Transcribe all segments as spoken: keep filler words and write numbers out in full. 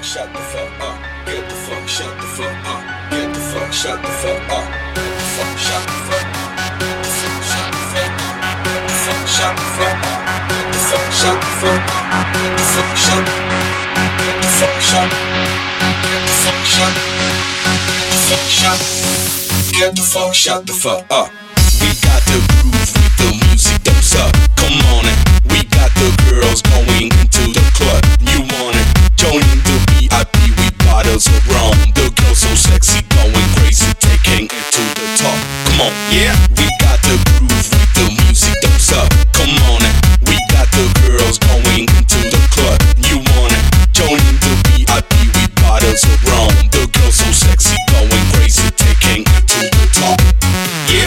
fuck, shut the fuck up. Get the fuck, shut the fuck up. Get the fuck, shut the fuck up. Get the fuck, shut the fuck up. Get the fuck, shut the fuck up. Get the fuck, shut the fuck up. Get the fuck, shut the fuck up. Get the fuck, shut. Get the fuck, shut. Get the fuck, shut. Get the fuck, shut. Get the fuck, shut the fuck up. We got the groove with the music that's up. Come on it. We got the girls going into the club. You want it? Joining the V I P with bottles of rum. The girls so sexy, going crazy, taking it to the top. Come on, yeah. We got the groove with the music that's up. Come on it. We got the girls going into the club. You want it? Joining the V I P with bottles of rum. The girls so sexy, going crazy, taking it to the top. Yeah.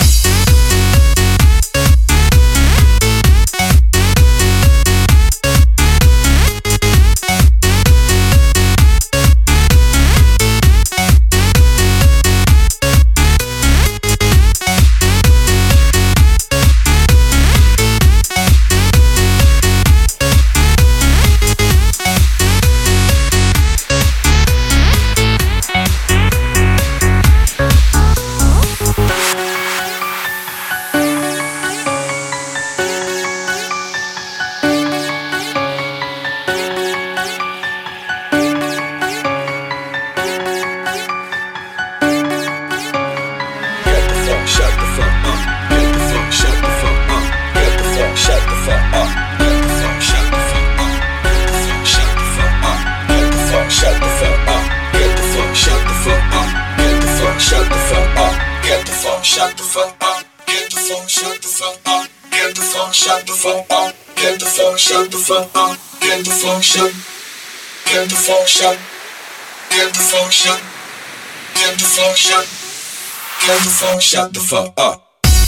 Shut the fuck up, get the fuck, shut the fuck up, get the fuck, shut the fuck up, get the fuck, shut the fuck up, get the fuck, shut, get the fuck, shut, get the fuck, shut, get the fuck, shut, get the fuck, shut the fuck up.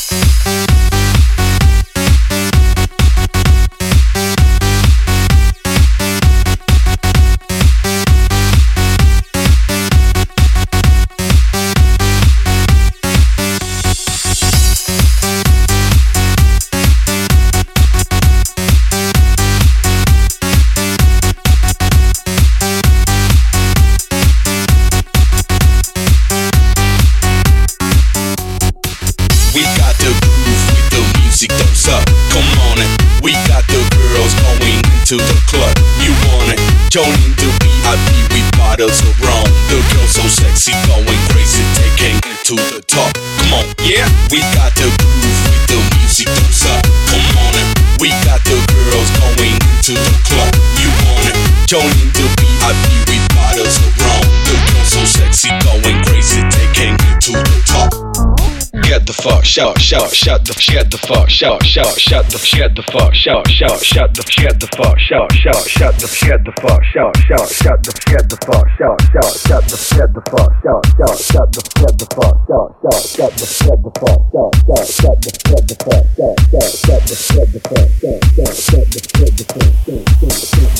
To the club, you want it? Joining the V I P with bottles of rum. The girls so sexy, going crazy, taking it to the top. Come on, yeah. We got the groove with the music that's up. Come on it. We got the girls going into the club. You want it? Joining the V I P with bottles of rum. The girls so sexy, going crazy, taking it to the top. Get the fuck, shout, shout, shut the, get the fuck, shout, shout, shut the, get the fuck, shout, shout, shut the, get the fuck, shout, shout, shut the, get the fuck, shout, shout, shut the, get the fuck, shout, shout, shut the, get the fuck, shout, shout, shut the, get the fuck, shout, shout, shut the, get the fuck, shout, shout, shut the, get the fuck, shout, shout, shut the, get the fuck, shout, shout, shut the, get the fuck, shout, shout, shut the.